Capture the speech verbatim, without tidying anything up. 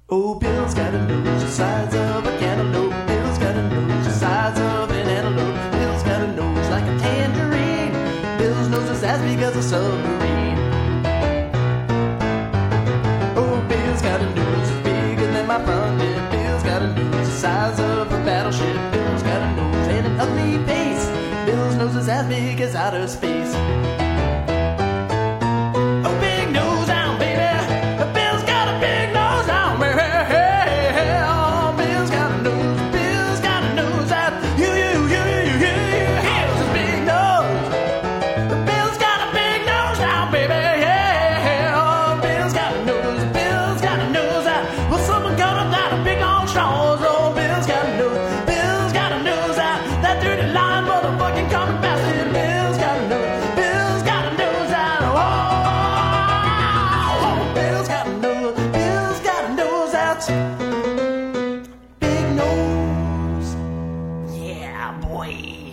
Oh, Bill's got a nose the size of a cantaloupe. Bill's got a nose the size of an antelope. Bill's got a nose like a tangerine. Bill's nose is as big as a submarine. Oh, Bill's got a nose bigger than my front end. Bill's got a nose the size of a battleship. Bill's got a nose and an ugly face. Bill's nose is as big as outer space. Big nose. Yeah, boy.